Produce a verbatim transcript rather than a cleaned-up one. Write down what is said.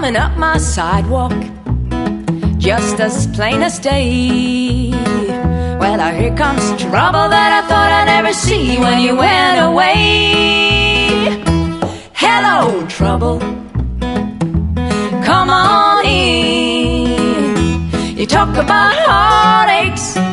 coming up my sidewalk, just as plain as day. Well, here comes trouble that I thought I'd never see when you went away. Hello, trouble, come on in. You talk about heartaches,